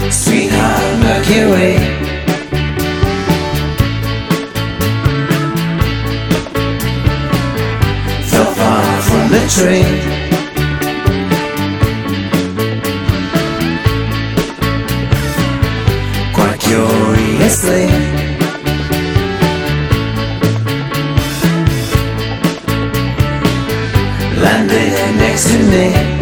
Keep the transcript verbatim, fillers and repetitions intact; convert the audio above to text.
Sweetheart Mercury, fell far from the tree. Quite curiously, landed next to me.